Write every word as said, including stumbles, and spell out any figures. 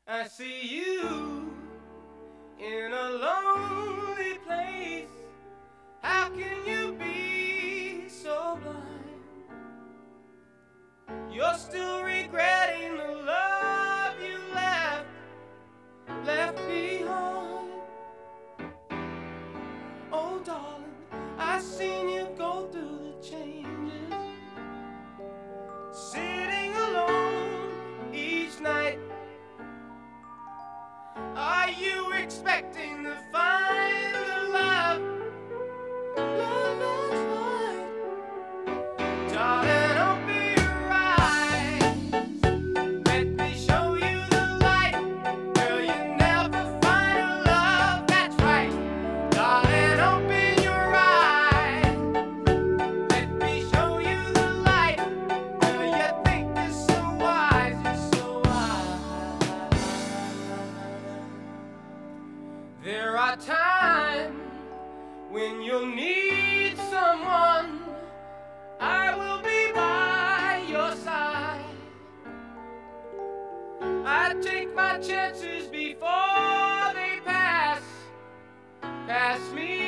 I see you in a lonely place. How can you be so blind? You're still regretting the love you left, left behind. Oh darling, I've seen you go through the changes, sitting alone each night. Are you expecting to find the love, love that's right? Darling, open your eyes, let me show you the light. Girl, you never find a love that's right. Darling, open your eyes, let me show you the light. Girl, you think you're so wise, you're so wise. There are times when you'll need someone. I will be by your side. I take my chances before they pass, pass me